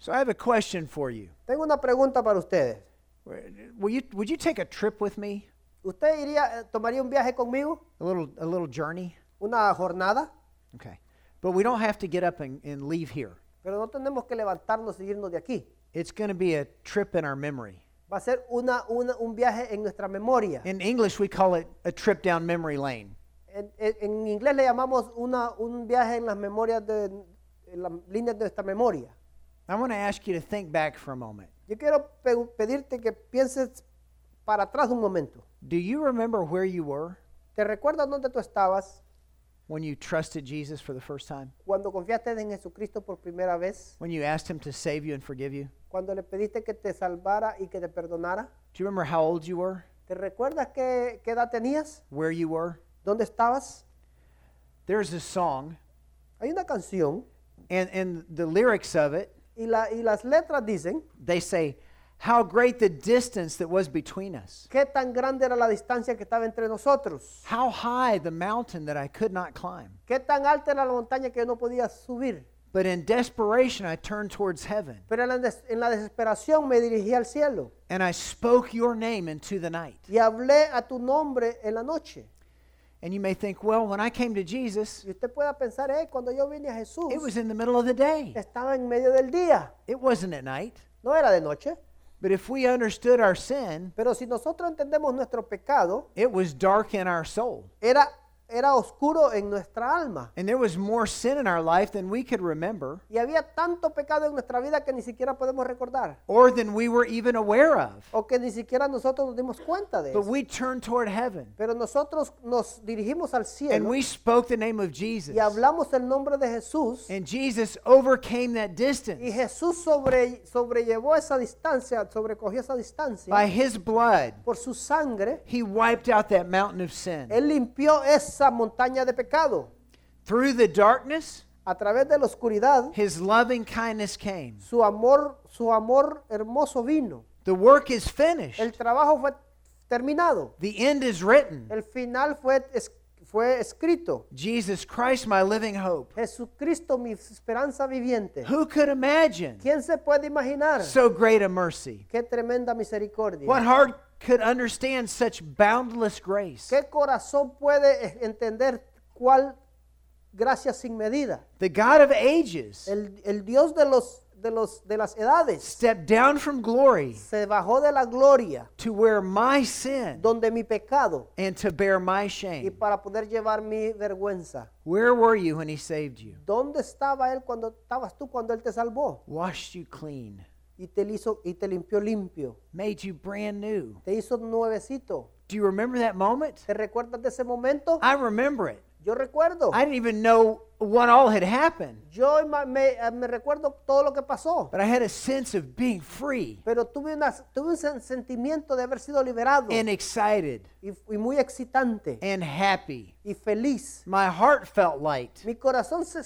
So I have a question for you. Tengo una pregunta para ustedes. Would you take a trip with me? ¿Usted tomaría un viaje conmigo? A little journey? ¿Una jornada? Okay. But we don't have to get up and leave here. Pero no tenemos que levantarnos y irnos de aquí. It's going to be a trip in our memory. Va a ser un viaje en nuestra memoria. In English, we call it a trip down memory lane. En inglés le llamamos un viaje en las memorias en las líneas de nuestra memoria. I want to ask you to think back for a moment. Yo quiero pedirte que pienses para atrás un momento. Do you remember where you were ¿Te recuerdas dónde tú estabas when you trusted Jesus for the first time? cuando confiaste en Jesucristo por primera vez? When you asked him to save you and forgive you? Cuando le pediste que te salvara y que te perdonara. Do you remember how old you were? ¿Te recuerdas qué edad tenías? Where you were? ¿Dónde estabas? There's a song, Hay una canción and the lyrics of it, y las letras dicen they say, how great the distance that was between us. qué tan grande era la distancia que estaba entre nosotros. How high the mountain that I could not climb. Qué tan alta era la montaña que yo no podía subir. But in desperation, I turned towards heaven, Pero en la desesperación me dirigí al cielo and I spoke your name into the night. y hablé a tu nombre en la noche. And you may think, well, when I came to Jesus, Y usted pueda pensar, cuando yo vine a Jesús, it was in the middle of the day. estaba en medio del día, It wasn't at night. no era de noche. But if we understood our sin, Pero si nosotros entendemos nuestro pecado, it was dark in our soul. era oscuro en nuestra alma. And there was more sin in our life than we could remember Y había tanto pecado en nuestra vida que ni siquiera podemos recordar. or than we were even aware of. O que ni siquiera nosotros nos dimos cuenta de But eso. we turned toward heaven Pero nosotros nos dirigimos al and cielo we spoke the name of Jesus. y hablamos el nombre de Jesús. And Jesus overcame that Y distance. Jesús sobrellevó esa distancia, sobrecogió esa distancia. By his blood, Por su sangre, he wiped out that mountain of sin. Él limpió esa montaña de pecado. Through the darkness, A través de la oscuridad, his loving kindness came. su amor hermoso vino. The work is finished. El trabajo fue terminado. The end is written. El final fue escrito. Jesus Christ, my living hope. Jesucristo, mi esperanza viviente. Who could imagine ¿Quién se puede imaginar so great a mercy? qué tremenda misericordia? What heart could understand such boundless grace? ¿Qué corazón puede entender cuál gracia sin medida? The God of ages El Dios de las edades stepped down from glory se bajó de la gloria to wear my sin donde mi pecado and to bear my y shame. para poder llevar mi vergüenza. Where were you when he saved you? ¿Dónde estaba él cuando estabas tú cuando él te salvó? Washed you clean, Y te limpió limpio. made you brand new. Te hizo nuevecito. Do you remember that moment? ¿Te recuerdas de ese momento? I remember it. Yo recuerdo. I didn't even know what all had happened, Yo me recuerdo todo lo que pasó. but I had a sense of being free Pero tuve un sentimiento de haber sido liberado and excited y muy excitante and happy. y feliz. My heart felt light. Mi corazón se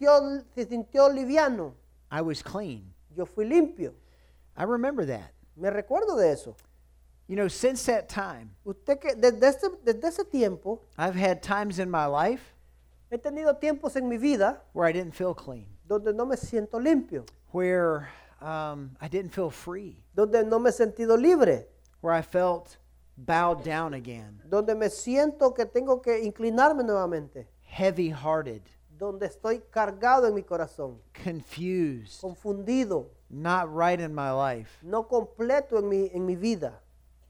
sintió liviano. I was clean. Yo fui limpio. I remember that. Me recuerdo de eso. You know, since that time, Usted que desde ese tiempo I've had times in my life he tenido tiempos en mi vida where I didn't feel clean, donde no me siento limpio, where I didn't feel free, donde no me he sentido libre, where I felt bowed down again, donde me siento que tengo que inclinarme nuevamente, heavy-hearted, donde estoy cargado en mi corazón, confused, confundido, not right in my life. no completo en mi vida.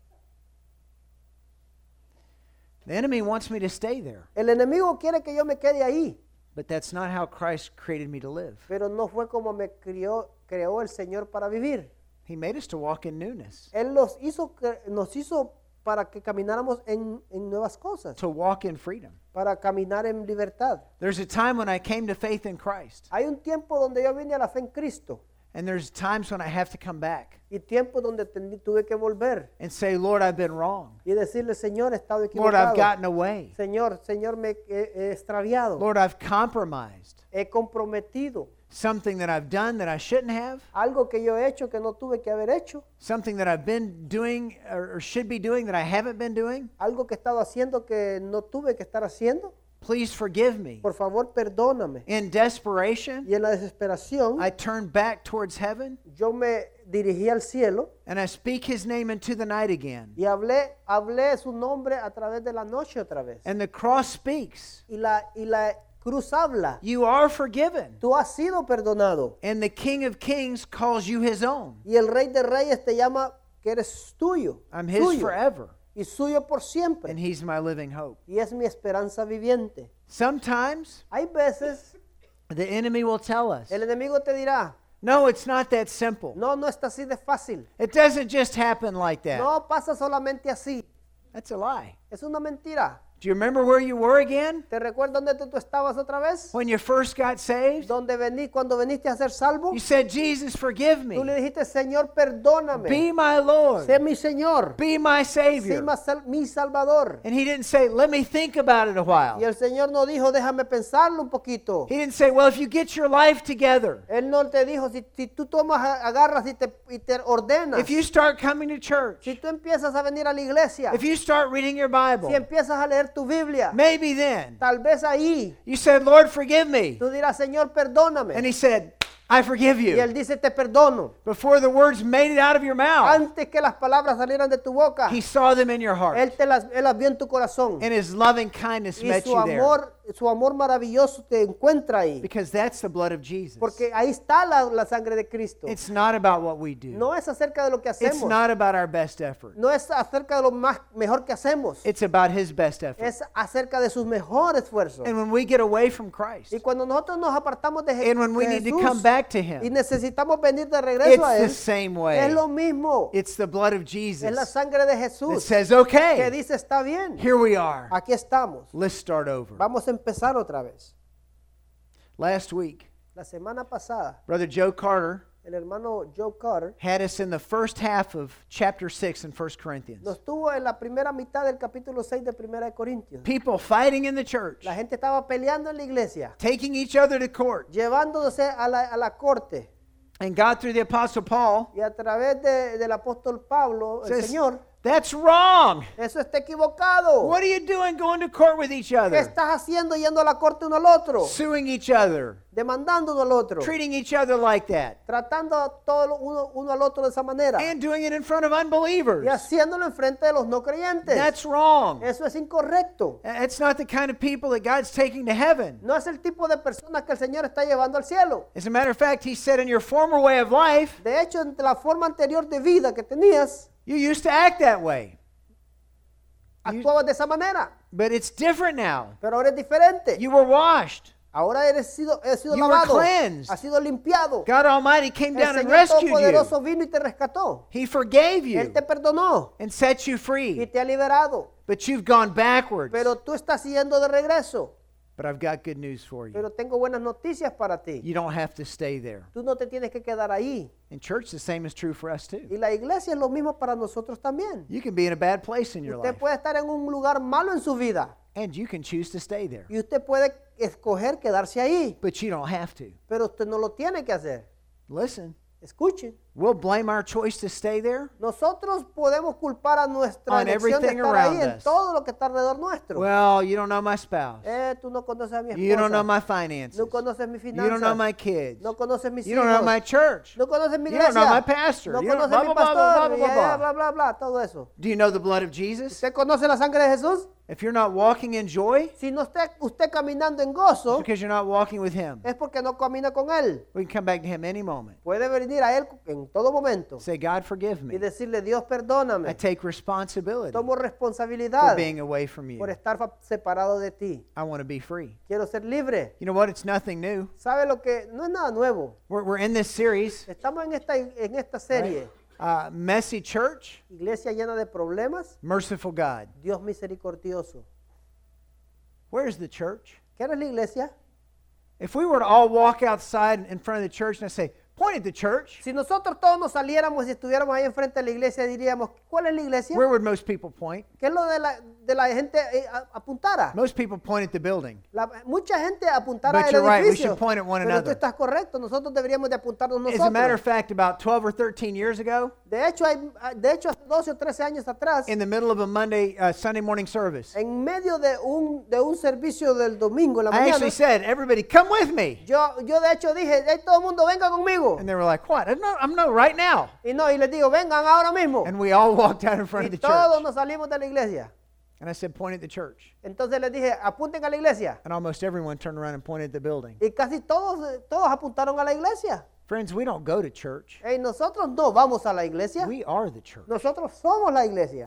The enemy wants me to stay there, El enemigo quiere que yo me quede ahí, but that's not how Christ created me to live. pero no fue como me creó el Señor para vivir. He made us to walk in newness, Él nos hizo para que camináramos en nuevas cosas, to walk in freedom. para caminar en libertad. There's a time when I came to faith in Christ, Hay un tiempo donde yo vine a la fe en Cristo and there's times when I have to come back y tiempo donde tuve que volver and say, Lord, I've been wrong. y decirle, Señor, he estado Lord, I've equivocado. gotten away. Señor, me he extraviado. Lord, I've compromised He comprometido something that I've done that I shouldn't have, algo que yo he hecho que no tuve que haber hecho, something that I've been doing or should be doing that I haven't been doing. algo que he estado haciendo que no tuve que estar haciendo. please forgive me. por favor perdóname. In desperation, Y en la desesperación, I turned back towards heaven yo me dirigí al cielo and I speak his name into the night again. y hablé su nombre a través de la noche otra vez. And the cross speaks. Y la cruz habla. You are forgiven. Tú has sido perdonado. And the King of Kings calls you his own. Y el Rey de Reyes te llama que eres tuyo. I'm his Suyo. forever. Y suyo por siempre. And he's my living hope. Y es mi esperanza viviente. Sometimes Hay veces the enemy will tell us, el enemigo te dirá, no, it's not that simple. no está así de fácil. It doesn't just happen like that. No pasa solamente así. That's a lie. Es una mentira. Do you remember where you were again? ¿Te recuerdas dónde tú estabas otra vez? When you first got saved? Cuando veniste a ser salvo. You said, Jesus, forgive Tú le me. dijiste, Señor, perdóname. Be my Lord. Sé mi Señor. Be my Sé Savior. mi Salvador. And he didn't say, let me think about it a Y while. el Señor no dijo, déjame pensarlo un poquito. He didn't say, well, if you get your life together, Él no te dijo, si tú agarras y te ordenas. if you start coming to church, Si tú empiezas a venir a la iglesia. if you start reading your Si Bible, empiezas a leer tu Biblia. maybe then Tal vez ahí you said, Lord, forgive me. tú dirás, Señor, perdóname. And he said, I forgive Y Él you. dice, te perdono. Before the words made it out of your mouth, Antes que las palabras salieran de tu boca, he saw them in your heart. Él las vio en tu corazón. And his loving kindness Y met you there. su amor maravilloso te encuentra ahí. Because that's the blood of Jesus. Porque ahí está la sangre de Cristo. It's not about what we do. No es acerca de lo que It's hacemos. not about our best effort. No es acerca de lo mejor que hacemos. It's about his best effort. Es acerca de sus mejores esfuerzos. And when we get away from Christ, Y cuando nosotros nos apartamos de and when we de need to Jesús come back to y him, necesitamos venir de regreso it's a the Él, same es way. lo mismo. It's the blood of Es la Jesus sangre de that Jesús says, que okay, dice, está bien, here we are. aquí estamos. Let's start over. Vamos a empezar otra vez. Last week, La semana pasada, Brother Joe Carter el hermano Joe Carter had us in the first half of chapter 6 in 1 Corinthians. nos tuvo en la primera mitad del capítulo 6 de Primera de Corintios. People fighting in the church, La gente estaba peleando en la iglesia, taking each other to court. llevándose a la corte. And God, through the Apostle Paul, Y a través del apóstol Pablo, el says, Señor, that's wrong. eso está equivocado. What are you doing going to court with each ¿Qué other? estás haciendo yendo a la corte uno al otro? Suing each other, Demandando uno al otro. treating each other like that, Tratando a todo uno al otro de esa manera. and doing it in front of unbelievers. Y haciéndolo enfrente de los no creyentes. That's wrong. Eso es incorrecto. It's not the kind of people that God's taking to heaven. No es el tipo de personas que el Señor está llevando al cielo. As a matter of fact, he said in your former way of life, De hecho, en la forma anterior de vida que tenías, you used to act that way. actuabas de esa manera. But it's different now. Pero ahora es diferente. You were washed. Ahora he sido You were lavado. cleansed. Has sido limpiado. God Almighty came El down and Señor rescued you. Todopoderoso vino y te rescató. He forgave Él you te perdonó and set you y free. te ha liberado. But you've gone backwards. Pero tú estás yendo de regreso. But I've got good news for you. Pero tengo buenas noticias para ti. You don't have to stay there. Tú no te tienes que quedar ahí. In church, the same is true for us Y too. la iglesia es lo mismo para nosotros también. You can be in a bad place in your Usted life, puede estar en un lugar malo en su vida and you can choose to stay there. y usted puede escoger quedarse ahí, But you don't have to. pero usted no lo tiene que hacer. Listen, Escuchen, we'll blame our choice to stay there. nosotros podemos culpar a nuestra On elección de everything estar ahí around en us. todo lo que está alrededor nuestro. Well, you don't know my spouse. Tú no conoces a mi You don't know esposa, my finances. no conoces mis You don't know finanzas, my kids. no conoces mis You don't know hijos, my church. no conoces mi You don't know iglesia, my pastor. no You don't- conoces blah, mi blah, blah, blah, pastor, blah, y blah, bla, bla, bla, todo eso. Do you know the blood of Jesus? ¿Usted conoce la sangre de Jesús? If you're not walking in joy, Si no está usted caminando en it's gozo, because you're not walking with Him. es porque no camina con Él. We can come back to Him any moment. Puede venir a Él en todo momento Say, God, forgive y me. decirle, Dios, I perdóname. take responsibility Tomo for responsabilidad being away from por you. estar separado de ti. I want to be free. Quiero ser libre. You know what? It's nothing new. ¿Sabe lo que? No es nada nuevo. We're in this series, Estamos en esta serie. Messy Church, Iglesia llena de problemas, Merciful God. Dios misericordioso. Where's the church? ¿Qué es la iglesia? If we were to all walk outside in front of the church and I say, point at the church, Si nosotros todos nos saliéramos y estuviéramos ahí enfrente de la iglesia, diríamos, ¿cuál es la iglesia? where would most people point? ¿Qué es lo de la gente apuntara? Most people point at the building. Mucha gente apuntara But al you're right, we edificio. should point at one Pero tú another. estás correcto, nosotros deberíamos de apuntarnos As a matter of nosotros. fact, about 12 or 13 years ago, De hecho, hace 12 o 13 años atrás, in the middle of a Sunday morning service. en medio de un servicio del domingo en la I mañana, actually said, everybody come with me. yo de hecho dije, hey, todo el mundo venga conmigo. And they were like, what? I'm no, right now. Y les digo, vengan ahora mismo. And we all walked out in front of Y the todos church. nos salimos de la iglesia. And I said, point at the church. Entonces les dije, apunten a la iglesia. And almost everyone turned around and pointed at the building. Y casi todos apuntaron a la iglesia. Friends, we don't go to church. Hey, nosotros no vamos a la iglesia. We are the church. Nosotros somos la iglesia.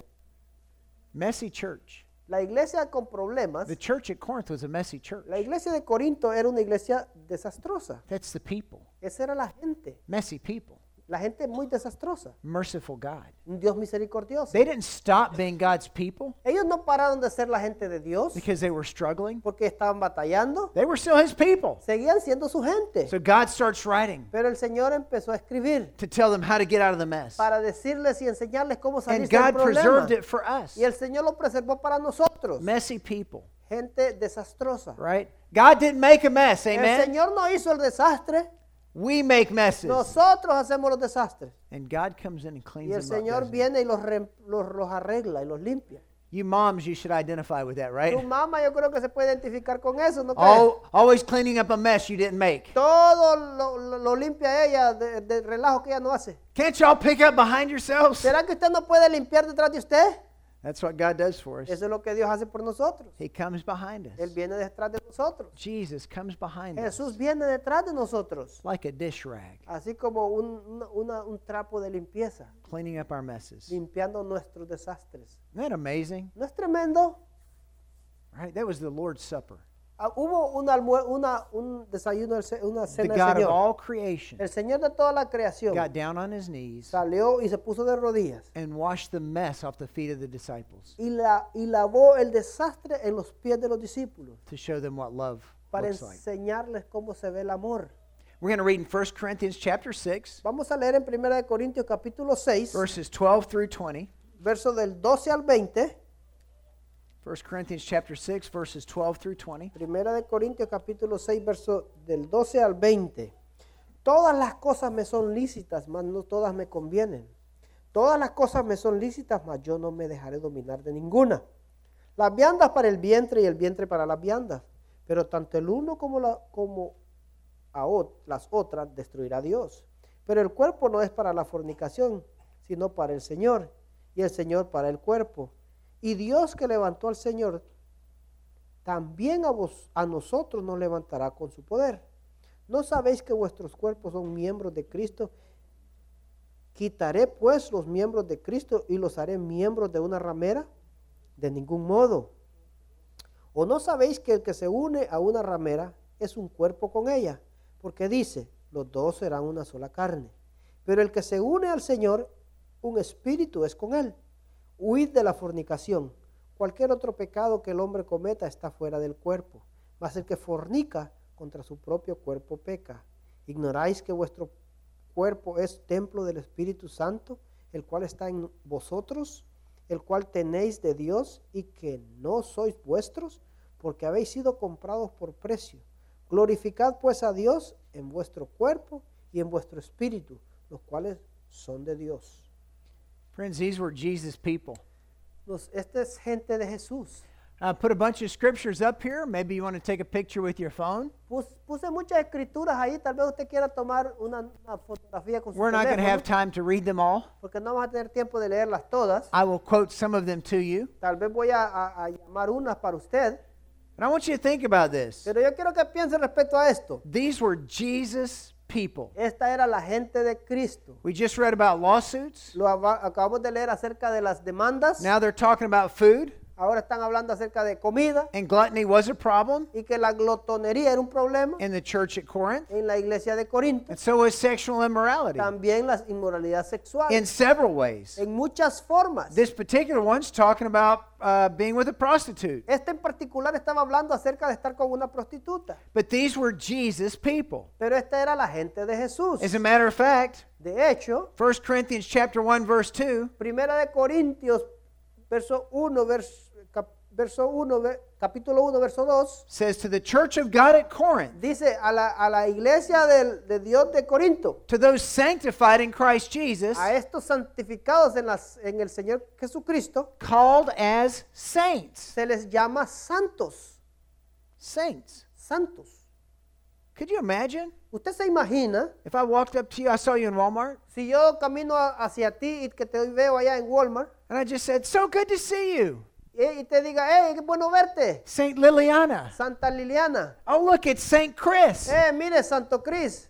Messy church. La iglesia con problemas. The church at Corinth was a messy church. La iglesia de Corinto era una iglesia desastrosa. That's the people. Esa era la gente. Messy people. La gente muy desastrosa. Merciful God. Un Dios misericordioso. They didn't stop being God's people Ellos no pararon de ser la gente de Dios because they were struggling. porque estaban batallando. They were still His people. Seguían siendo su gente. So God starts writing Pero el Señor empezó a escribir to tell them how to get out of the mess. para decirles y enseñarles cómo salir And del God problema. preserved it for us. Y el Señor lo preservó para nosotros. Messy people, Gente desastrosa. right? God didn't make a mess, El amen? Señor no hizo el desastre. We make messes. Nosotros hacemos los desastres. And God comes in and cleans Y el them up. Señor doesn't he? viene y los arregla y los limpia. You moms, you should identify with that, right? Tu mamá yo creo que se puede identificar con eso, ¿no crees? Always cleaning up a mess you didn't make. Todo lo limpia ella de relajo que ella no hace. Can't y'all pick up behind yourselves? ¿Será que usted no puede limpiar detrás de usted? That's what God does for us. Eso es lo que Dios hace por nosotros. He comes behind Él us. viene detrás de nosotros. Jesus comes behind us Jesús viene detrás de nosotros. like a dish rag, Así como un trapo de limpieza, cleaning up our messes. limpiando nuestros desastres. Isn't that amazing? ¿No es tremendo? Right? That was the Lord's Supper. Hubo un desayuno, una The cena del God of Señor. all creation El Señor de toda la creación got down on His knees salió y se puso de rodillas and washed the mess off the feet of the disciples y lavó el desastre en los pies de los discípulos to show them what love para looks like. enseñarles cómo se ve el amor. We're going to read in 1 Corinthians chapter 6, Vamos a leer en 1 Corintios capítulo 6, verses 12 through 20. versos del 12 al 20. 1 Corinthians chapter 6, verses 12 through 20. 1 Corintios capítulo 6, verso del 12 al 20. Todas las cosas me son lícitas, mas no todas me convienen. Todas las cosas me son lícitas, mas yo no me dejaré dominar de ninguna. Las viandas para el vientre y el vientre para las viandas. Pero tanto el uno como las otras destruirá Dios. Pero el cuerpo no es para la fornicación, sino para el Señor, y el Señor para el cuerpo. Y Dios que levantó al Señor, también a nosotros nos levantará con su poder. ¿No sabéis que vuestros cuerpos son miembros de Cristo? ¿Quitaré pues los miembros de Cristo y los haré miembros de una ramera? De ningún modo. ¿O no sabéis que el que se une a una ramera es un cuerpo con ella? Porque dice, los dos serán una sola carne. Pero el que se une al Señor, un espíritu es con él. Huid de la fornicación. Cualquier otro pecado que el hombre cometa está fuera del cuerpo. Mas el que fornica contra su propio cuerpo peca. ¿Ignoráis que vuestro cuerpo es templo del Espíritu Santo, el cual está en vosotros, el cual tenéis de Dios y que no sois vuestros, porque habéis sido comprados por precio? Glorificad pues a Dios en vuestro cuerpo y en vuestro espíritu, los cuales son de Dios. Friends, these were Jesus' people. Esta es gente de Jesús. I put a bunch of scriptures up here. Maybe you want to take a picture with your phone. Puse muchas escrituras ahí, tal vez usted quiera tomar una fotografía con su We're not going to have teléfono, time to read them all. porque no vamos a tener tiempo de leerlas todas. I will quote some of them to you. Tal vez voy a llamar unas para usted, And I want you to think about this. pero yo quiero que piense respecto a esto. These were Jesus' people. Esta era la gente de Cristo. We just read about lawsuits. Acabamos de leer acerca de las demandas. Now they're talking about food. Ahora están hablando acerca de comida And gluttony was a problem y que la glotonería era un problema in the church at Corinth. en la iglesia de Corinto. And so was sexual immorality También la inmoralidad sexual in several ways. en muchas formas. This particular one's talking about being with a prostitute. Este en particular estaba hablando acerca de estar con una prostituta. But these were Jesus' people. Pero esta era la gente de Jesús. As a matter of fact, De hecho, 1 Corinthians chapter 1 verse 2, Primera de Corintios, verso 1, verso 1, capítulo 1, verso 2, says, to the church of God at Corinth, dice a la iglesia de Dios de Corinto, to those sanctified in Christ Jesus, a estos santificados en el Señor Jesucristo, called as saints. se les llama santos. Saints. Santos. Could you imagine ¿Usted se imagina if I walked up to you, I saw you in Walmart, si yo camino hacia ti y que te veo allá en Walmart and I just said, so good to see you, y te diga, hey, qué bueno verte, Saint Liliana. Santa Liliana, Oh, look, it's Saint Chris. mire, Santo Cris.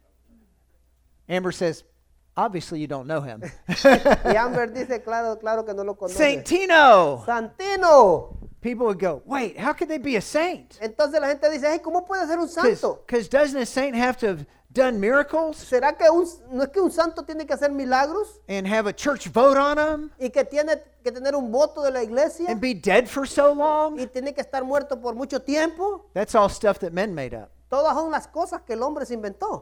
Amber says, obviously you don't know him. Y Amber dice, claro que no lo conoce. Saint Tino. Santino. People would go, wait, how could they be a saint? Entonces la gente dice, hey, ¿cómo puede ser un santo? Because doesn't a saint have to have done miracles ¿Será que no es que un santo tiene que hacer milagros and have a church vote on them y que tiene que tener un voto de la iglesia and be dead for so long? y tiene que estar muerto por mucho tiempo? That's all stuff that men made up. Todas son las cosas que el hombre se inventó.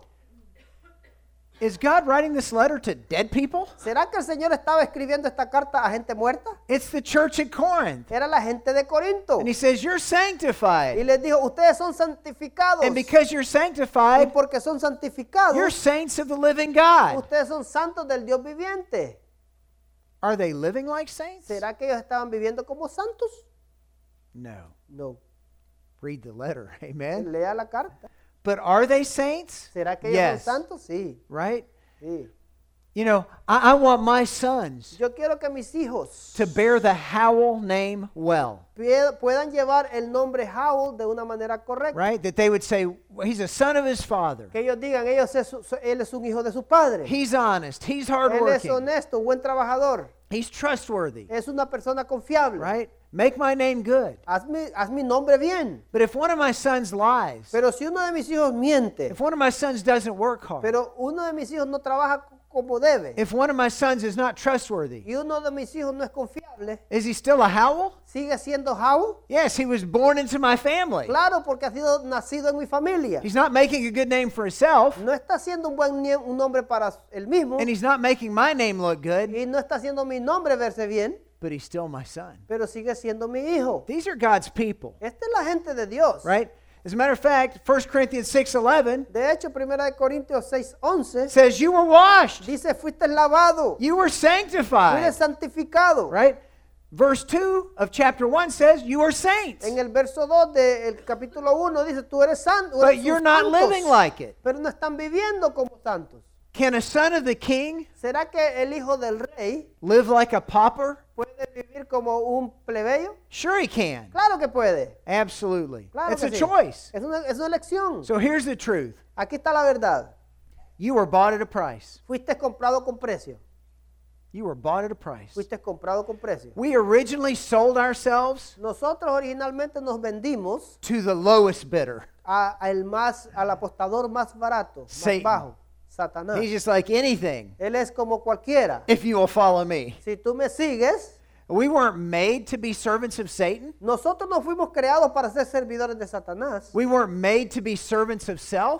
Is God writing this letter to dead people? ¿Será que el Señor estaba escribiendo esta carta a gente muerta? It's the church at Corinth. Era la gente de Corinto. And he says, you're Y sanctified. les dijo, ustedes son santificados. And because you're Y sanctified, porque son santificados, you're saints of the living God. ustedes son santos del Dios viviente. Are they living like saints? ¿Será que ellos estaban viviendo como santos? No. No. Read the letter. Amen. Lea la carta. But are they saints? ¿Será que ellos Yes. son santos? Sí. Right? Sí. You know, I want my sons Yo quiero que mis hijos to bear the Howell name well. puedan llevar el nombre Howell de una manera correcta. Right? That they would say, well, he's a son of his father. Que ellos digan, él es un hijo de su padre. He's honest. He's Él es hardworking. honesto, buen trabajador. He's trustworthy. Es una persona confiable. Right? Make my name good. Haz mi nombre bien. But if one of my sons lies, Pero si uno de mis hijos miente, if one of my sons doesn't work hard, pero uno de mis hijos no trabaja como debe, if one of my sons is not trustworthy, y uno de mis hijos no es confiable, is he still a Howell? ¿sigue siendo Howell? Yes, he was born into my family. Claro, porque ha sido nacido en mi familia. He's not making a good name for himself, No está haciendo un nombre para él mismo, and he's not making my name look good, y no está haciendo mi nombre verse bien, but he's still my son. pero sigue siendo mi hijo. These are God's people, Esta es la gente de Dios. right? As a matter of fact, 1 Corinthians 6:11 De hecho, 1 Corintios 6:11 says you were washed, dice, fuiste lavado, you were fuiste sanctified, santificado. right? Verse 2 of chapter 1 says you are saints, En el verso 2 del capítulo 1 dice, tú eres santo, but eres you're sus not santos, living like it. pero no están viviendo como santos. Can a son of the king ¿Será que el hijo del rey live like a pauper? puede vivir como un plebeyo? Sure he can. Claro que puede. Absolutely. Claro It's que a sí. choice. Es una elección. So here's the truth. Aquí está la verdad. You were bought at a price. Fuiste comprado con precio. You were bought at a price. Fuiste comprado con precio. We originally sold ourselves Nosotros originalmente nos vendimos to the lowest bidder. al apostador más barato, Satan. más bajo, Satanás. He's just like anything, Él es como cualquiera. if you will follow me. Si tú me sigues, We weren't made to be servants of Satan. nosotros no fuimos creados para ser servidores de Satanás. We weren't made to be servants of self.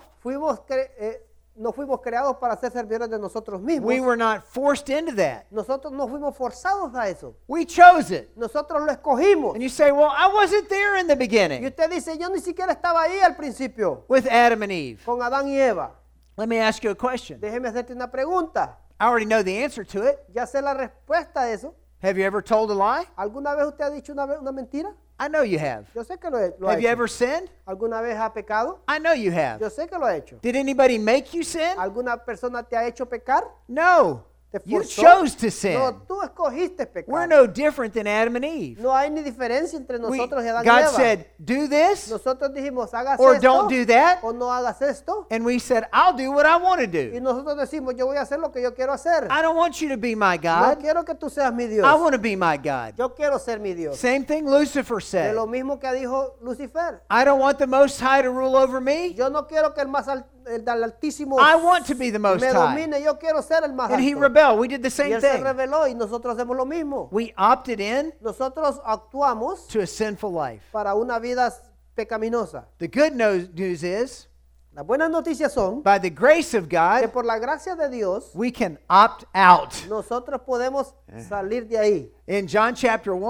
No fuimos creados para ser servidores de nosotros mismos. We were not forced into that. Nosotros no fuimos forzados a eso. We chose it. Nosotros lo escogimos. And you say, well, I wasn't there in the Y beginning usted dice, yo ni siquiera estaba ahí al principio with Adam and Eve. con Adán y Eva. Let me ask you a question. Déjeme hacerte una pregunta. I already know the answer to it. Ya sé la respuesta a eso. Have you ever told a lie? ¿Alguna vez usted ha dicho una mentira? I know you have. Yo sé que lo ha Have you hecho. ever sinned? ¿Alguna vez ha pecado? I know you have. Yo sé que lo ha hecho. Did anybody make you sin? ¿Alguna persona te ha hecho pecar? No. ¿Te You forzó? chose to sin. No, tú escogiste pecar. We're no different than Adam and Eve. No hay ni diferencia entre nosotros y Adán y God Eva. said, do this, Nosotros dijimos, hagas or esto don't do that. o no hagas esto. And we said, I'll do what I want to Y do. nosotros decimos, yo voy a hacer lo que yo quiero hacer. I don't want you to be my No God. quiero que tú seas mi Dios. I want to be my God. Yo quiero ser mi Dios. Same thing Lucifer De said. lo mismo que dijo Lucifer. I don't want the Most High to rule over me. Yo no quiero que el del Altísimo I want to be the Most me High. domine. Yo quiero ser el más And he alto. rebelled. We did the Y same él se thing. rebeló y nosotros hacemos lo mismo. We opted in Nosotros actuamos to a sinful life. para una vida pecaminosa. The good news is, Las buenas noticias son by the grace of que God, por la gracia de Dios we can opt out. nosotros podemos salir de ahí. In John chapter 1,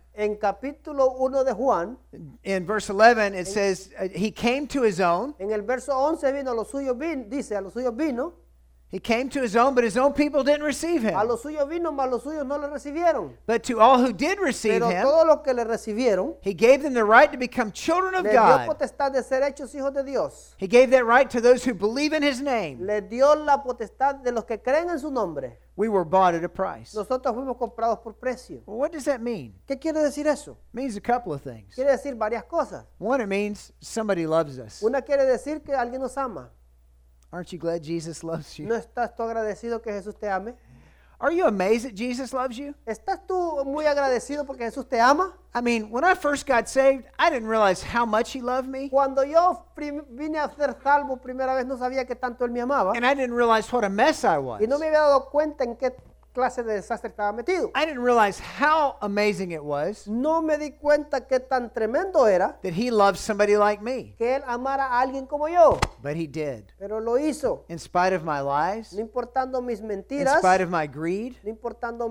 En capítulo 1 de Juan, In verse 11, it says, he came to his own. en el verso 11 vino, a los suyos vino, dice, a los suyos vino, He came to his own, but his own people didn't receive him. a los suyos vino, mas los suyos no le recibieron. But to all who did receive Pero him, todos los que le recibieron, he gave them the right to become children of le dio God. potestad de ser hechos hijos de Dios. He gave that right to those who believe in his name. Le dio la potestad de los que creen en su nombre. We were bought at a price. Nosotros fuimos comprados por precio. Well, what does that mean? ¿Qué quiere decir eso? It means a couple of things. Quiere decir varias cosas. One, it means somebody loves us. Una quiere decir que alguien nos ama. Aren't you glad Jesus loves you? ¿No estás tú agradecido que Jesús te ame? Are you amazed that Jesus loves you? ¿Estás tú muy agradecido porque Jesús te ama? I mean, when I first got saved, I didn't realize how much he loved me. Cuando yo vine a ser salvo primera vez no sabía que tanto Él me amaba. And I didn't realize what a mess I was. Y no me había dado cuenta en qué clase de desastre estaba metido. I didn't realize how amazing it was No me di cuenta qué tan tremendo era that he loved somebody like me. que Él amara a alguien como yo. But he did. Pero lo hizo, In spite of my lies, no importando mis in mentiras, spite of my greed, no importando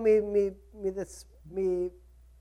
mi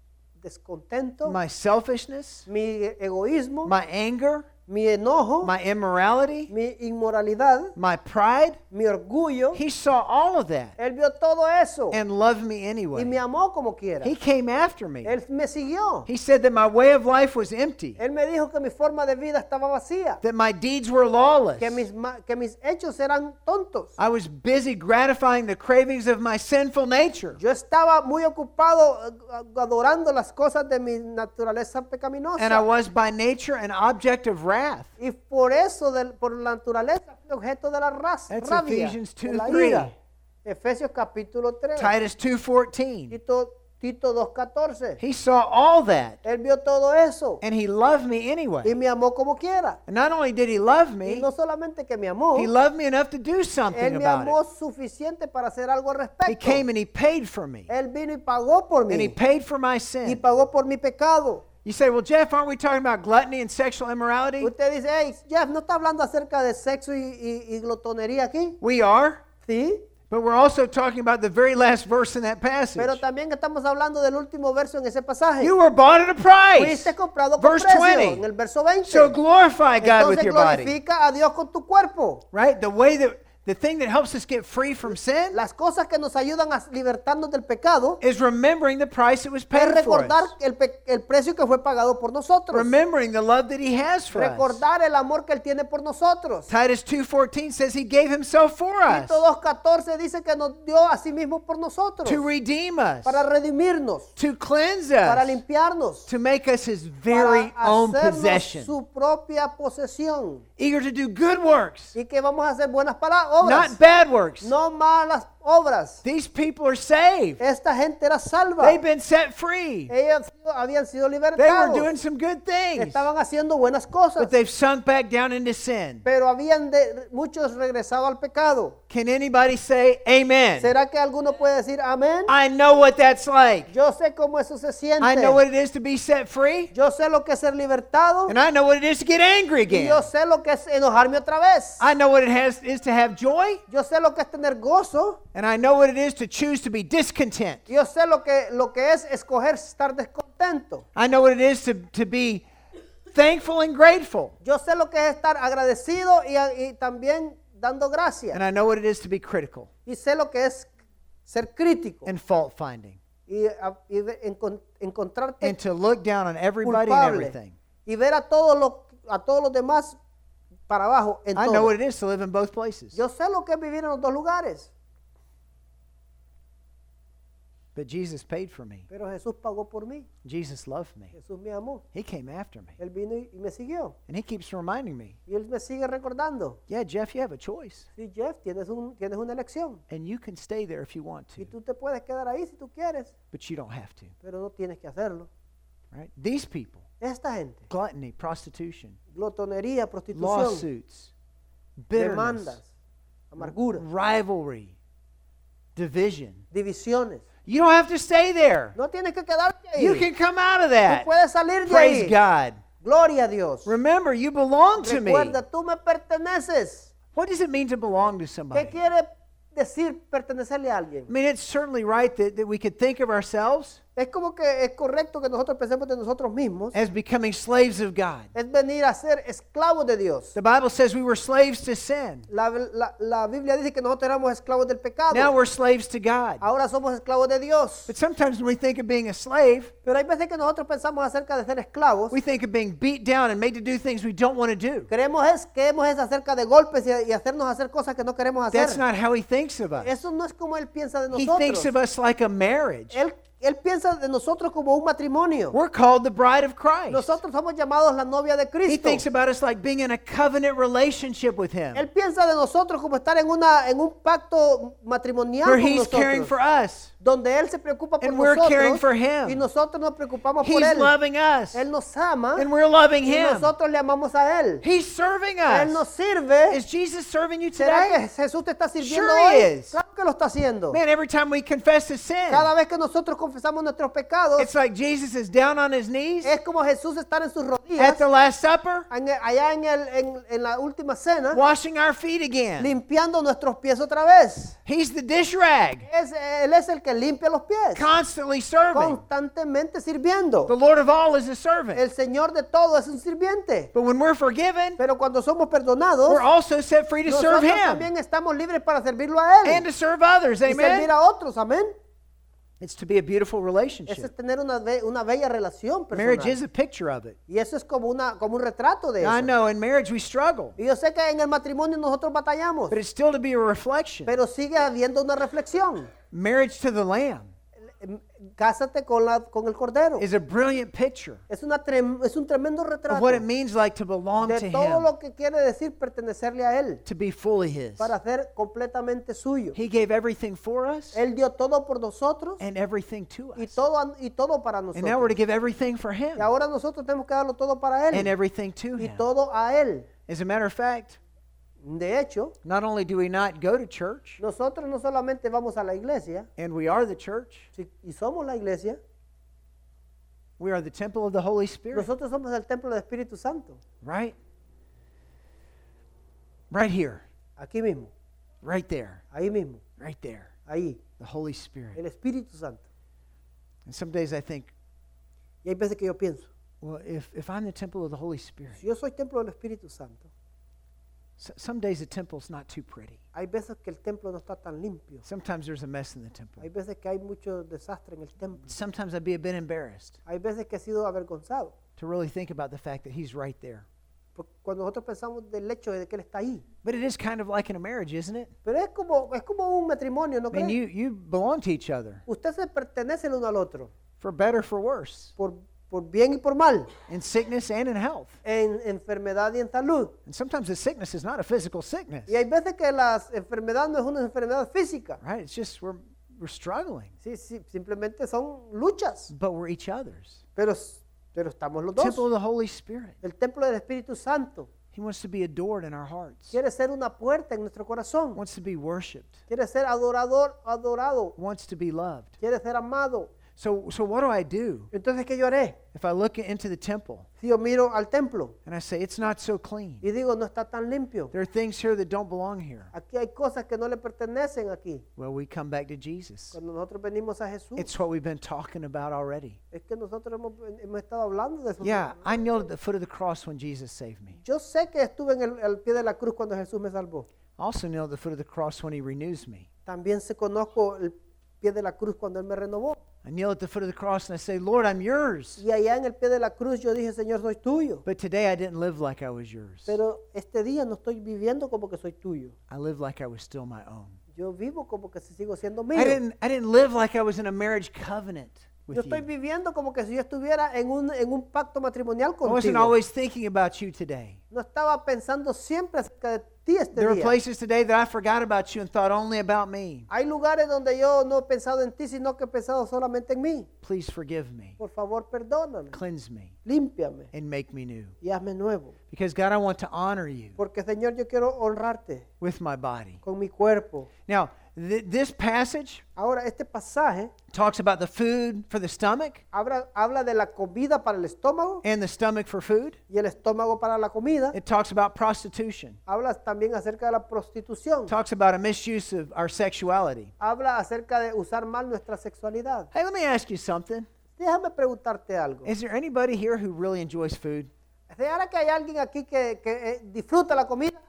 descontento, my selfishness, mi egoísmo, my anger, mi enojo, my immorality, mi inmoralidad, my pride. mi orgullo. He saw all of that Él vio todo eso and loved me y me anyway. amó como quiera. He came after me. Él me siguió. He said that my way of life was empty, Él me dijo que mi forma de vida estaba vacía, that my deeds were lawless. que mis hechos eran tontos. I was busy gratifying the cravings of my sinful nature. Yo estaba muy ocupado adorando las cosas de mi naturaleza pecaminosa. And I was by nature an object of wrath. Y por eso, por la naturaleza, fui objeto de la That's rabia, Ephesians de la 2:3. ira. Efesios capítulo 3. Titus 2:14. Tito 2:14. He saw all that Él vio todo eso and he loved me y anyway. me amó como quiera. And not only did he love Y me, no solamente que me amó, he loved me enough to do Él something me about amó it. suficiente para hacer algo al He respecto. came and he paid for me. Él vino y pagó por And he mí paid for my y sin. pagó por mi pecado. You say, well, Jeff, aren't we talking about gluttony and sexual immorality? Usted dice, hey, Jeff, ¿no está hablando acerca de sexo y glotonería aquí? We are, Sí, but we're also talking about the very last verse in that passage. pero también estamos hablando del último verso en ese pasaje. You were bought at a price. Fuiste comprado por Verse precio, 20. en el verso 20. So glorify God with Entonces your body. glorifica a Dios con tu cuerpo. Right? The thing that helps us get free from sin Las cosas que nos ayudan a libertarnos del pecado is remembering the price that was es paid for recordar us. el precio que fue pagado por nosotros. Remembering the love that he has for us. Recordar el amor que Él tiene por nosotros. Titus 2:14 says he gave himself for us Tito 2:14 dice que nos dio a sí mismo por nosotros. to redeem us, Para redimirnos, to cleanse para us, limpiarnos, to make us his very para own hacernos possession, su propia posesión. eager to do good works, Y que vamos a hacer buenas obras, not bad works. no malas obras. These people are saved. Esta gente era salva. They've been set free. Ellos habían sido They were libertados. doing some good things, Estaban haciendo buenas cosas. but they've sunk back down into sin. Pero habían muchos regresado al pecado. Can anybody say amen? ¿Será que alguno puede decir amén? I know what that's like. Yo sé cómo eso se siente. I know what it is to be set free, Yo sé lo que es ser libertado. and I know what it is to get angry Y again. yo sé lo que es enojarme otra vez. I know what it is to have joy, Yo sé lo que es tener gozo. and I know what it is to choose to be discontent. Yo sé lo que es escoger estar descontento. I know what it is to be thankful and grateful, Yo sé lo que es estar agradecido y también dando gracias. and I know what it is to be critical Y sé lo que es ser crítico and fault finding, y encontrarte and to look down on everybody and culpable everything. y ver a todos los demás para abajo en I know todo. what it is to live in both places. Yo sé lo que es vivir en los dos lugares, But Jesus paid for me. pero Jesús pagó por mí. Jesus loved me. Jesús me amó. He came after me. Él vino y me siguió. And he keeps reminding me, Y Él me sigue recordando. yeah, Jeff, you have a choice. Sí, Jeff, tienes una elección. And you can stay there if you want Y to, tú te puedes quedar ahí si tú quieres, but you don't have to. pero no tienes que hacerlo. Right? These people, Esta gente, gluttony, prostitution, glotonería, prostitución, lawsuits, bitterness, demandas, amargura, rivalry, division. divisiones. You don't have to stay there. No tienes que quedarte ahí. You can come out of Tú that. puedes salir de Praise ahí. God. Gloria a Dios. Remember, you belong to me. Recuerda, tú me perteneces. What does it mean to belong to ¿Qué somebody? quiere decir pertenecerle a alguien? I mean, it's certainly right that we could think of ourselves Es como que es correcto que nosotros pensemos de nosotros mismos. as becoming slaves of God. Es venir a ser esclavos de Dios. The Bible says we were slaves to sin. La Biblia dice que nosotros éramos esclavos del pecado. Now we're slaves to God. Ahora somos esclavos de Dios. But sometimes when we think of being a slave, Pero hay veces que nosotros pensamos acerca de ser esclavos. we think of being beat down and made to do things we don't want to do. Creemos es acerca de golpes y hacernos hacer cosas que no queremos hacer. That's not how he thinks of us. Eso no es como Él piensa de He thinks nosotros. of us like a marriage. Él piensa de nosotros como un matrimonio. We're called the bride of Christ. Nosotros somos llamados la novia de He Cristo. thinks about us like being in a covenant relationship with him, Él piensa de nosotros como estar en un pacto matrimonial where con he's caring nosotros, for us. donde Él se preocupa por And we're caring for nosotros him. y nosotros nos preocupamos por He's Él. loving us, Él nos ama and we're loving y him. nosotros le amamos a Él. He's serving Él nos us. sirve. Is Jesus serving you ¿Será que today? Jesús te está sirviendo Sure he hoy? is. Claro que lo está haciendo. Man, every time we confess a sin, Cada vez que nosotros confesamos nuestros pecados, it's like Jesus is down on his knees es como Jesús estar en sus rodillas at the Last Supper, allá en la última cena, washing our feet again. limpiando nuestros pies otra vez. He's the dish rag, Él es el que limpia los pies, constantly serving. constantemente sirviendo. The Lord of all is a servant. El Señor de todo es un sirviente. But when we're forgiven, Pero cuando somos perdonados, we're also set free to serve nosotros him también estamos libres para servirlo a Él and to serve others. y servir Amen? a otros. Amén. It's to be a beautiful Eso es relationship. tener una bella relación Marriage is personal. a picture of it. Y eso es como un retrato de I eso. know in marriage we struggle, Y yo sé que en el matrimonio nosotros batallamos, but it's still to be a reflection. pero sigue habiendo una reflexión. Marriage to the Lamb Cásate con el Cordero. is a brilliant picture Es un tremendo of retrato what it means like to belong to de todo Him, lo que quiere decir pertenecerle a Él, to be fully His. para ser completamente suyo. He gave everything for us Él dio todo por nosotros and everything to y us. todo para And now we're to nosotros. give everything for Him Y ahora nosotros tenemos que darlo todo para and Él everything to y Him. todo a Él. As a matter of fact, De hecho, not only do we not go to church, nosotros no solamente vamos a la iglesia and we are the church, y somos la iglesia, we are the temple of the Holy Spirit, nosotros somos el templo del Espíritu Santo. right? Right here, Aquí mismo, right there, ahí mismo, right there, ahí, the Holy Spirit. el Espíritu Santo. And some days I think, Y hay veces que yo pienso, well, if I'm the temple of the Holy Spirit, si yo soy templo del Espíritu Santo, some days the temple's not too pretty. hay veces que el templo no está tan limpio. Sometimes there's a mess in the temple. Hay veces que hay mucho desastre en el templo. Sometimes I'd be a bit embarrassed Hay veces que he sido avergonzado. to really think about the fact that He's right there. Porque cuando nosotros pensamos del hecho de que Él está ahí. But it is kind of like in a marriage, isn't it? Pero es como un matrimonio, ¿no I mean, cree? you belong to each other, Usted se pertenece el uno al otro. for better, for worse, Por bien y por mal. in sickness and in health. En enfermedad y en salud. And sometimes the sickness is not a physical sickness, Y hay veces que la enfermedad no es una enfermedad física. right? It's just we're struggling, Sí, simplemente son luchas. but we're each other's. Pero estamos los Temple of dos. the Holy Spirit. El templo del Espíritu Santo He wants to be adored in our hearts. quiere ser una puerta en nuestro corazón. Wants to be worshipped. Quiere ser adorado. Wants to be loved. Quiere ser amado. So what do I do Entonces, ¿qué yo haré? if I look into the temple Si yo miro al templo and I say it's not so clean? y digo, no está tan limpio. There are things here that don't belong here. Aquí hay cosas que no le pertenecen aquí. Well, we come back to Jesus. Cuando nosotros venimos a Jesús, It's what we've been talking about already. es que nosotros hemos estado hablando de eso. Yeah, I knelt at the foot of the cross when Jesus saved me. Yo sé que estuve al pie de la cruz cuando Jesús me salvó. I also knelt at the foot of the cross when He renews me. También se conozco el pie de la cruz cuando Él me renovó. I kneel at the foot of the cross and I say, Lord, I'm yours. Y allá en el pie de la cruz yo dije, Señor, soy tuyo. But today I didn't live like I was yours. Pero este día no estoy viviendo como que soy tuyo. I lived like I was still my own. Yo vivo como que sigo siendo I mío. didn't live like I was in a marriage covenant Yo with estoy you. viviendo como que si yo estuviera en un pacto matrimonial I wasn't contigo. always thinking about you today. No estaba pensando siempre acerca de ti este There were día. places today that I forgot about you and thought only about me. Hay lugares donde yo no he pensado en ti, sino que he pensado solamente en mí. Please forgive me, Por favor, perdóname, cleanse me, límpiame and make me new. y hazme nuevo. Because God, I want to honor you Porque, Señor, yo quiero honrarte with my body. con mi cuerpo. Now, This passage Ahora, este pasaje talks about the food for the stomach habla de la comida para el estómago and the stomach for food. y el estómago para la comida. It talks about prostitution. Habla también acerca de la prostitución. It talks about a misuse of our sexuality. Habla acerca de usar mal nuestra sexualidad. Hey, let me ask you something. Déjame preguntarte algo. Is there anybody here who really enjoys food? ¿Será que hay alguien aquí que disfruta la comida?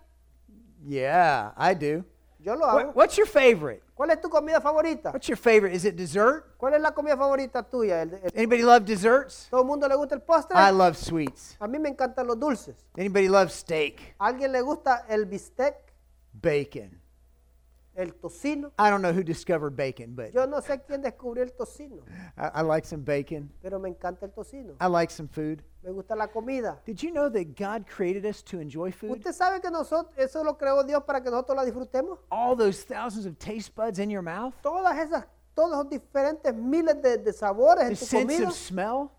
Yeah, I do. Yo lo hago. What's your favorite? ¿Cuál es tu comida favorita? What's your favorite? Is it dessert? ¿Cuál es la comida favorita tuya? Anybody love desserts? ¿Todo el mundo le gusta el postre? I love sweets. A mí me encantan los dulces. Anybody love steak? ¿A alguien le gusta el bistec, Bacon. el tocino? I don't know who discovered bacon, but Yo no sé quién descubrió el tocino, I like some bacon. pero me encanta el tocino. I like some food. Me gusta la comida. Did you know that God created us to enjoy food? ¿Usted sabe que nosotros, eso lo creó Dios para que nosotros la disfrutemos? All those thousands of taste buds in your mouth? Todos esos diferentes miles de sabores The en tu sense comida. of smell?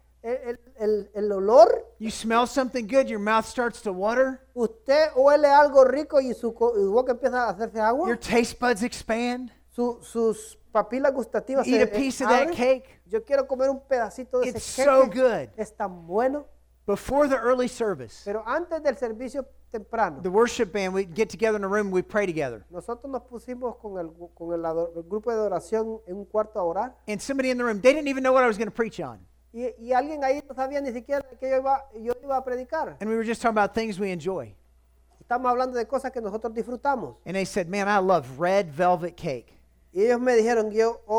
El olor. You smell something good, your mouth starts to water. Usted huele algo rico y su boca empieza a hacerse agua. Your taste buds expand. Sus papilas gustativas You eat a piece of that abren. cake. Yo quiero comer un pedacito de It's ese so queque. good. Es tan bueno. Before the early service, Pero antes del servicio temprano, the worship band, we get together in a room and we pray together. nosotros nos pusimos con el grupo de adoración en un cuarto a orar. And somebody in the room, they didn't even know what I was going to preach on. Y alguien ahí no sabía ni siquiera que yo iba a predicar. And we were just talking about things we enjoy. Estamos hablando de cosas que nosotros disfrutamos. And they said, man, I love red velvet cake. Y ellos me dijeron,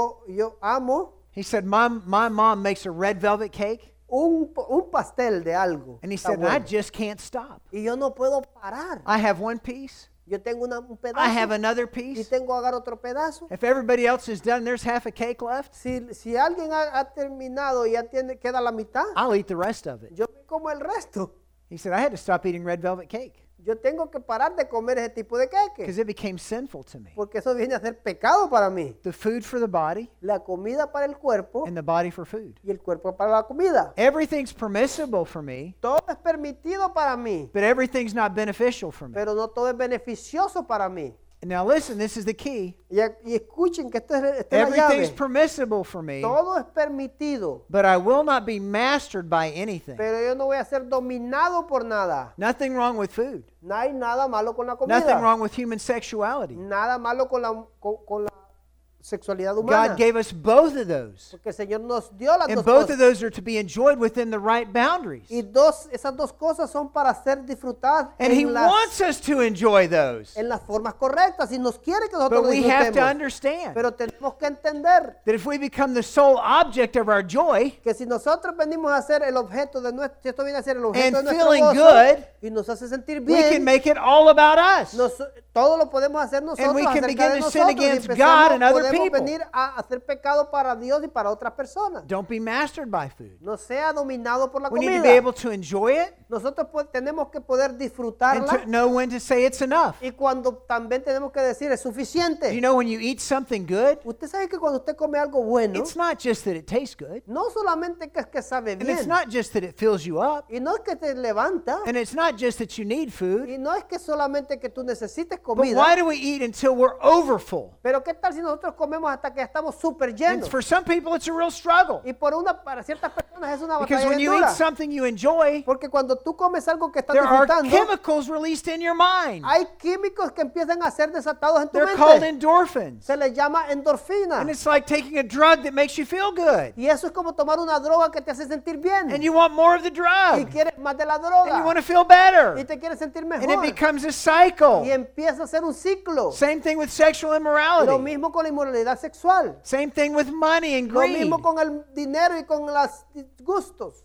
yo amo He said, my mom makes a red velvet cake. un pastel de algo. And he Está said, I bueno. just can't stop. Y yo no puedo parar. I have one piece. Yo tengo un pedazo I have another y piece. tengo agarrar otro pedazo. If everybody else is done, there's half a cake left. Si alguien ha terminado y ya queda la mitad, I'll eat the rest of it. yo me como el resto. He said, I had to stop eating red velvet cake Yo tengo que parar de comer ese tipo de queque, because it became sinful to me. porque eso viene a ser pecado para mí. The food for the body La comida para el cuerpo and the body for food. y el cuerpo para la comida. Everything's permissible for me, Todo es permitido para mí, but everything's not beneficial for me. pero no todo es beneficioso para mí. Now listen, this is the key. Y escuchen que esta es la Everything's llave. permissible for me, Todo es permitido, but I will not be mastered by anything. pero yo no voy a ser dominado por nada. Nothing wrong with food. No hay nada malo con la Nothing comida. wrong with human sexuality. Nada malo con la sexualidad humana. God gave us both of those. Porque el Señor nos dio las And dos both cosas. of those are to be enjoyed within the right boundaries. Y esas dos cosas son para ser disfrutadas And He en las, wants us to enjoy those. en las formas correctas. Y nos quiere que nosotros But lo we have to disfrutemos. understand Pero tenemos que entender that if we become the sole object of our joy que si nosotros venimos a ser el objeto de nuestro, si esto viene a ser el objeto And de nuestro feeling gozo good, y nos hace sentir we can bien, make it all about us. todo lo podemos hacer nosotros we can acerca begin de to sin nosotros y against empezamos- God and other podemos people. venir a hacer pecado para Dios y para otras personas. Don't be mastered by food. No sea dominado por la We need to comida. be able to enjoy it Nosotros tenemos que poder and disfrutarla to know when to say it's enough. y cuando también tenemos que decir es suficiente. You know, when you eat something good, Usted sabe que cuando usted come algo bueno, it's not just that it tastes good, no solamente que es que sabe and it's bien, not just that it fills you up, y no es que te levanta, and it's not just that you need food, y no es que solamente que tú necesites but comida, why do we eat until we're overfull? pero qué tal si nosotros comemos hasta que estamos súper And llenos. for some people, it's a real struggle Y para ciertas personas es una because batalla when bien you eat dura. something you enjoy, Porque cuando tú comes algo que estás there are disfrutando, chemicals released in your mind. hay químicos que empiezan a ser desatados en tu They're called mente. endorphins. Se les llama endorfina. And it's like taking a drug that makes you feel good. Y eso es como tomar una droga que te hace sentir bien. And you want more of the Y drug. quieres más de la And you droga. want to feel better. Y te quieres sentir And it mejor. becomes a cycle. Y empieza a ser un ciclo. Same thing with sexual Lo immorality. mismo con la inmoralidad sexual. Same thing with money and Lo greed. mismo con el dinero y con los gustos.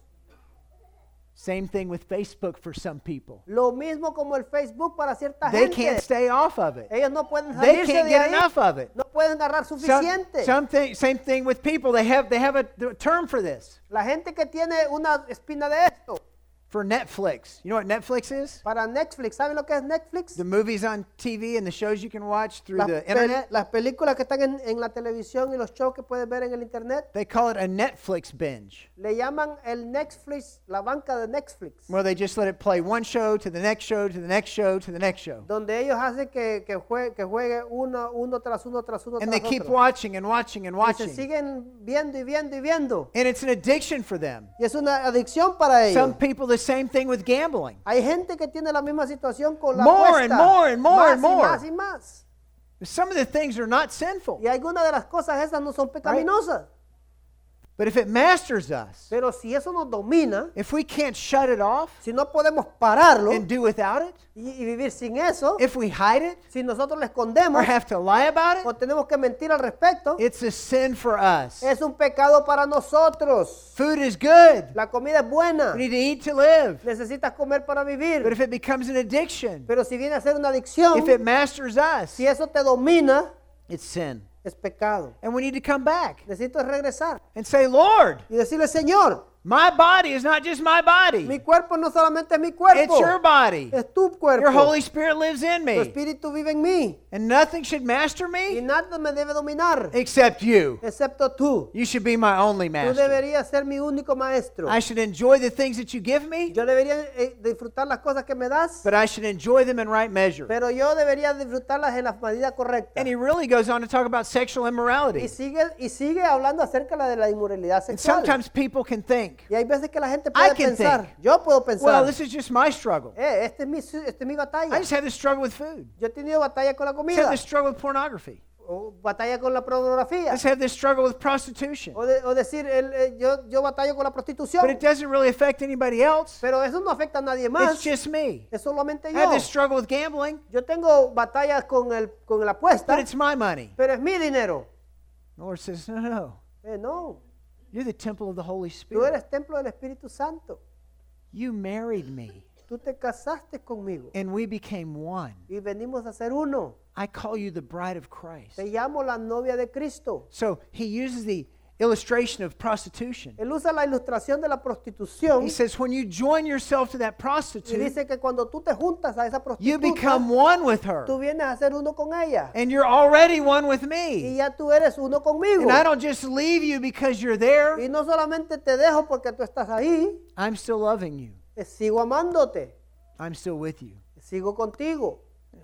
Same thing with Facebook for some people. Lo mismo como el Facebook para cierta They can't gente. stay off of it. Ellos no pueden They salirse can't de get ahí. enough of it. No pueden agarrar suficiente. Same thing with people. They have a term for this. La gente que tiene una espina de esto. for Netflix. You know what Netflix is? Para Netflix, ¿saben lo que es Netflix? The movies on TV and the shows you can watch through the internet. Las películas que están en la televisión y los shows que puedes ver en el internet, They call it a Netflix binge, le llaman el Netflix, la banca de Netflix, where they just let it play one show to the next show to the next show to the next show. donde ellos hacen que juegue uno tras uno tras uno And tras they keep otro. watching and watching and Y se watching. siguen viendo y viendo y viendo. And it's an addiction for them. Y es una adicción para ellos. Some people, the same thing with gambling. Hay gente que tiene la misma situación con la More and apuesta. more and more Más and y more. más y más. Some of the things are not sinful. Y algunas de las cosas esas no son pecaminosas. But if it masters us, Pero si eso nos domina, if we can't shut it off si no podemos pararlo and do without it, y vivir sin eso, if we hide it si nosotros le or escondemos have to lie about o it, tenemos que mentir al respecto, it's a sin for us. es un pecado para nosotros. Food is good. La comida es buena. We need to eat to live. Necesitas comer para But vivir. if it becomes an addiction, Pero si viene a ser una adicción, if it masters us, si eso te domina, it's sin. es pecado. And we need to come back Necesito regresar and say, Lord, y decirle, Señor, my body is not just my body. mi cuerpo no solamente es mi cuerpo, It's your body. es tu cuerpo. Your Holy Spirit lives in Tu me. espíritu vive en mí And nothing should master y me nada me debe dominar, except you. excepto tú. You should be my only Tú master. deberías ser mi único maestro. I should enjoy the things that you give me, Yo debería disfrutar las cosas que me das, but I should enjoy them in right measure. pero yo debería disfrutarlas en la medida correcta. And he really goes on to talk about sexual Y immorality. sigue hablando acerca de la inmoralidad And sexual. sometimes people can think, Y hay veces que la gente I puede can pensar, think, yo puedo pensar, well, this is just my struggle. esta es mi batalla. I just have this struggle with food. Yo he tenido batalla con la I just have comida, this struggle with pornography. o batalla con la pornografía, I just have this struggle with prostitution. o decir, yo batallo con la prostitución, But it doesn't really affect anybody else. pero eso no afecta a nadie It's más, just me. es solamente I have yo. this struggle with gambling, Yo tengo batallas con la apuesta, but it's my money. pero es mi dinero. The Lord says, no, no, no. No, You're the temple of the Holy tú Spirit. eres templo del Espíritu Santo. You married me, Tú te casaste conmigo and we became one. y venimos a ser uno. I call you the bride of Christ. Te llamo la novia de Cristo. So he uses the illustration of prostitution. Él usa la ilustración de la prostitución He says, when you join yourself to that y prostitute, dice que cuando tú te juntas a esa you prostituta, become one with her. tú vienes a ser uno con ella. And you're already one with Y me. ya tú eres uno conmigo. And I don't just leave you because you're there. Y no solamente te dejo porque tú estás ahí, I'm still loving you. sigo amándote, I'm still with you. sigo contigo.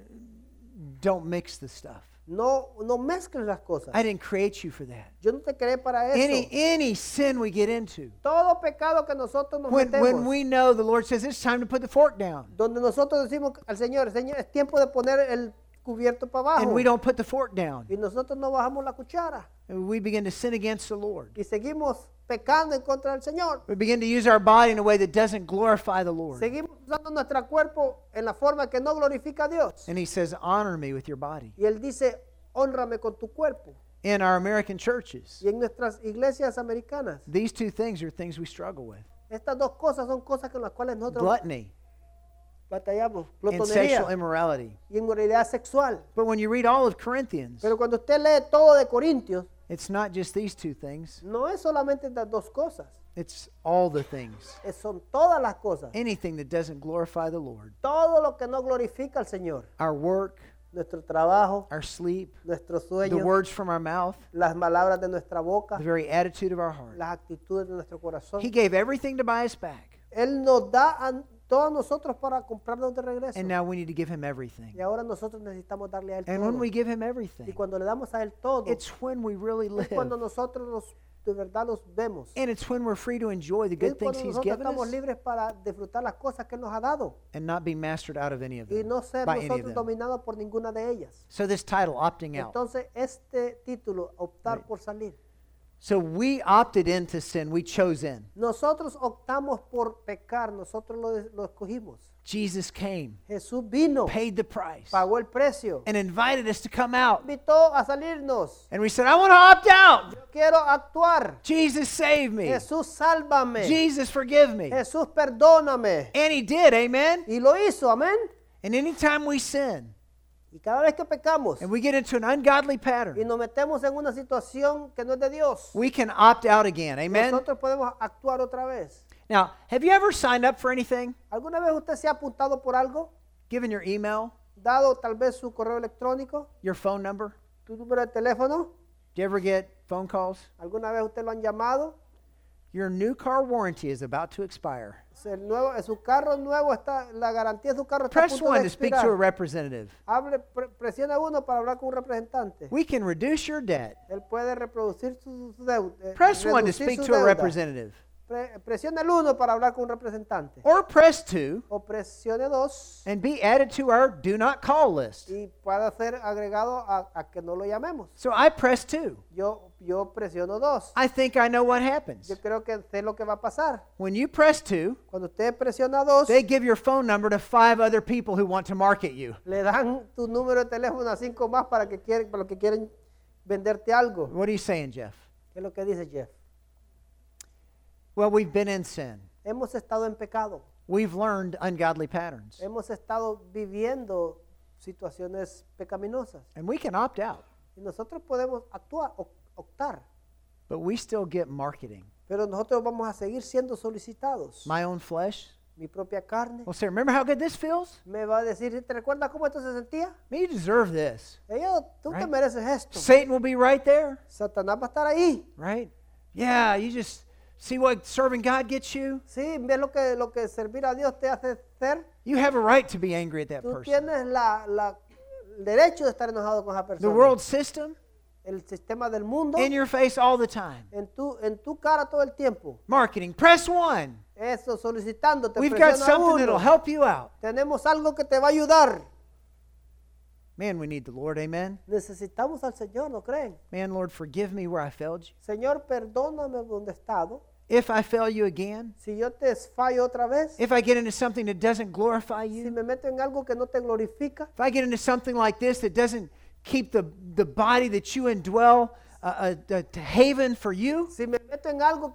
Don't mix the stuff. No mezcles las cosas. I didn't create you for that. Yo no te creé para eso. Any sin we get into, Todo pecado que nosotros nos when metemos, we know the Lord says it's time to put the fork down, donde nosotros decimos al Señor, Señor, es tiempo de poner el cubierto para abajo. and we don't put the fork down, Y nosotros no bajamos la cuchara. and we begin to sin against the Lord. Y seguimos pecando en contra del Señor. We begin to use our body in a way that doesn't glorify the Lord. Seguimos usando nuestro cuerpo en la forma que no glorifica a Dios. And he says, honor me with your body. Y Él dice, hónrame con tu cuerpo. In our American churches, Y en nuestras iglesias americanas, these two things are things we struggle with. estas dos cosas son cosas con las cuales nosotros Gluttony batallamos. and sexual Glotonería immorality. y inmoralidad sexual. But when you read all of Corinthians, Pero cuando usted lee todo de Corintios, it's not just these two things. no es solamente estas dos cosas. It's all the things. Son todas las cosas. Anything that doesn't glorify the Lord. Todo lo que no glorifica al Señor. Our work, Nuestro trabajo, our sleep, nuestros the sueños, words from our mouth, las palabras de nuestra boca, the very attitude of our heart. las actitudes de nuestro corazón. He gave everything to buy us back. Él nos da a todos nosotros para comprarnos de regreso. And now we need to give him everything. Y ahora nosotros necesitamos darle a Él And todo. when we give him Y everything, cuando le damos a Él todo, it's when we really es cuando live. nosotros de verdad los vemos. And it's when we're free to enjoy the Es good things cuando he's nosotros given estamos us libres para disfrutar las cosas que Él nos ha dado. and not be mastered out of any of Y them, no ser by any of nosotros them. dominados por ninguna de ellas. So this title, Opting Out. Entonces, este título, optar Right. por salir. So we opted into sin. We chose in. Nosotros optamos por pecar, nosotros lo escogimos. Jesus came, Jesús vino, paid the price, pagó el precio, and invited us to come out. invitó a salirnos. And we said, I want to opt out. Yo quiero actuar. Jesus, save me. Jesús, sálvame. Jesus, forgive me. Jesús, perdóname. And he did, amen? Y lo hizo, amén. And anytime we sin Y cada vez que pecamos and we get into an ungodly y pattern, nos metemos en una situación que no es de Dios, we can opt out again, amen? nosotros podemos actuar otra vez. Now, have you ever signed up for anything? ¿Alguna vez usted se ha apuntado por algo? Given your email, ¿Dado tal vez su correo electrónico? your phone number? ¿Tu número de teléfono? Do you ever get phone calls? ¿Alguna vez usted lo han llamado? Your new car warranty is about to expire. Su carro nuevo está, la garantía de su carro está a Press punto 1 de to speak to a expirar. representative. Presiona uno para hablar con un representante. We can reduce your debt. Él puede reproducir su deuda. Press 1 to speak to a representative. Presione el 1 para hablar con un representante. Or press 2 O presione 2 and be added to our do not call list. y pueda ser agregado a que no lo llamemos. So I press 2. Yo presiono 2. I think I know what happens. Yo creo que sé lo que va a pasar. When you press 2, Cuando usted presiona 2, they give your phone number to 5 other people who want to market you. le dan tu número de teléfono a 5 más para los que quieren venderte algo. What are you saying, Jeff? ¿Qué es lo que dice Jeff? Well, we've been in sin. Hemos estado en pecado. We've learned ungodly patterns. Hemos estado viviendo situaciones pecaminosas. And we can opt out, Y nosotros podemos optar. but we still get marketing. Pero nosotros vamos a seguir siendo solicitados. My own flesh Mi propia carne will say, remember how good this feels? me va a decir, ¿te recuerdas cómo esto se sentía? You deserve this. Tú te Right. mereces esto. Satan will be right there, Satanás va a estar ahí. right? Yeah, you just see what serving God gets you? Sí, ves lo que servir a Dios te hace ser. You have a right to be angry at that Tú person. tienes el derecho de estar enojado con esa The persona. world system El sistema del mundo in your face all the time. en tu cara todo el tiempo. Marketing, press 1. Eso, solicitándote. We've got presiona something uno. that'll help you out. Tenemos algo que te va a ayudar. Man, we need the Lord, amen? Necesitamos al Señor, ¿no creen? Man, Lord, forgive me where I failed you. Señor, perdóname donde he estado. If I fail you again, Si yo te fallo otra vez, if I get into something that doesn't glorify si you, me meto en algo que no te glorifica, if I get into something like this that doesn't keep the body that you indwell a haven for you, si me meto en algo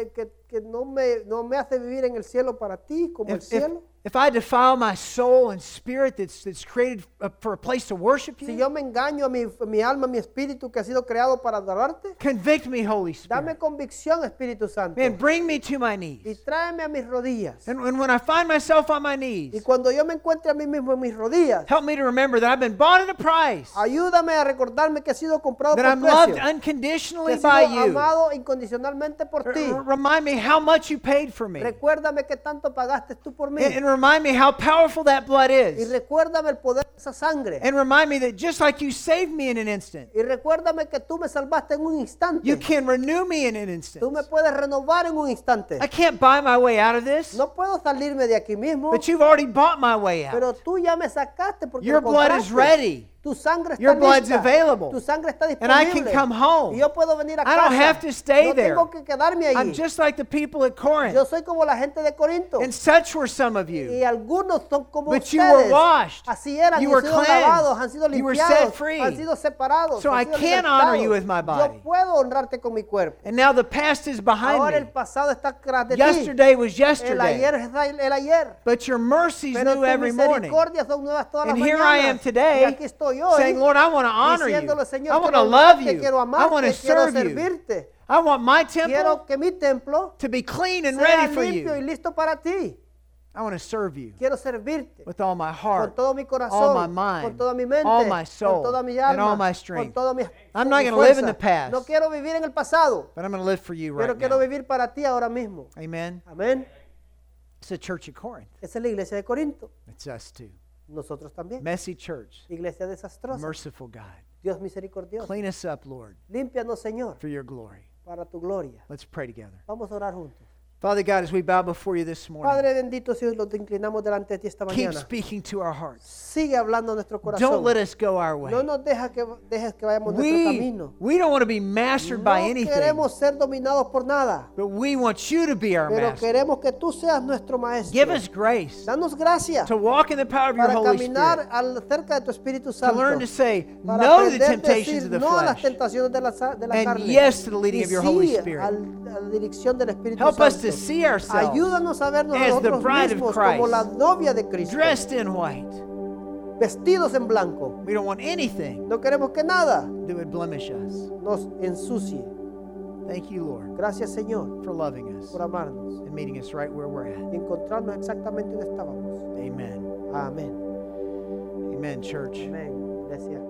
que no me hace vivir en el cielo para ti, como el if, if, cielo, if I defile my soul and spirit that's created for a place to worship si you, yo me engaño a mi alma, a mi espíritu que ha sido creado para adorarte, convict me, Holy dame Spirit. convicción, Espíritu Santo, Man, bring me to my y knees. tráeme a mis rodillas. And when I find myself on my Y knees, cuando yo me encuentre a mí mismo en mis rodillas, help me to remember that I've been bought at a price, ayúdame a recordarme que he sido comprado that por I'm loved precio, que unconditionally he sido by you. amado incondicionalmente por ti. Remind me how much you paid for me. Recuérdame que tanto pagaste tú por mí. And remind me how powerful that blood Y is. recuérdame el poder de esa sangre. And remind me that just like you saved me in an instant, Y recuérdame que tú me salvaste en un instante. you can renew me in an instant. Tú me puedes renovar en un instante. I can't buy my way out of this, No puedo salirme de aquí mismo, but you've already bought my way out. pero tú ya me sacaste porque Your lo blood is compraste. ready. Tu sangre está Your blood's lista. available. Tu sangre está And I disponible. can come home. Y yo puedo venir a I casa. don't have to stay no there. tengo que quedarme allí. I'm just like the people at Corinth. Yo soy como la gente de Corinto. And such were some of you. Y algunos son como But you ustedes. were washed. Así eran, You han were sido lavados, han cleansed. sido You were limpiados, set free. han sido separados. So han I sido can honor libertados. you with my body. Yo puedo honrarte con mi cuerpo. And now the past is behind Ahora el me. pasado está tras de Yesterday was ti. El yesterday. ayer es el ayer. But your mercies Pero new tus every morning. misericordias son nuevas todas And las here mañanas. I am today y aquí estoy hoy saying, Lord, I want to honor you. diciéndole, Señor, I want quiero to love honrarte, you. quiero I amarte, want to quiero serve you. servirte. I want my temple Quiero que mi templo to be clean and sea ready for limpio y you. listo para ti. I want to serve you Quiero servirte with all my con heart, todo mi all corazón, my mind, con toda mi mente, all my soul, con toda mi and all alma, my con strength. toda mi I'm mi not going to live in fuerza. the past, No quiero vivir en el pasado, but I'm going to live for you right pero quiero now. vivir para ti ahora mismo. Amen. Amén. It's the church of Corinth. Esa es la iglesia de Corinto. It's us too. Nosotros también. Messy church, Iglesia desastrosa. merciful God. Dios misericordioso. Clean us up, Lord, Límpianos, Señor, for your glory. para tu gloria. Let's pray together. Vamos a orar juntos. Father God, as we bow before you this morning, Padre bendito, si nos inclinamos delante de ti esta keep mañana, speaking to our hearts. sigue hablando a nuestro Don't corazón. let us go our way. No nos dejes que vayamos nuestro camino. We don't want to be mastered by No anything, queremos ser dominados por nada, but we want you to be our pero master. queremos que tú seas nuestro maestro. Give us grace Danos gracia to walk in the power of your para Holy caminar Spirit, cerca de tu Espíritu to Santo, learn to say para no to the aprender a temptations decir of the no a las flesh, tentaciones de la and carne, yes to the leading y of your Holy sí Spirit. a la dirección del Espíritu Help us to Santo. see ourselves Ayúdanos a vernos a as the nosotros bride of mismos Christ, como la novia de Cristo, dressed in white. vestidos en blanco. We don't want anything No queremos que nada that would blemish us. nos ensucie. Thank you, Lord, Gracias, Señor, for loving us por amarnos and meeting us right where we're y at. encontrarnos exactamente donde estábamos. Amen. Amén. Amen, church. Amén, iglesia.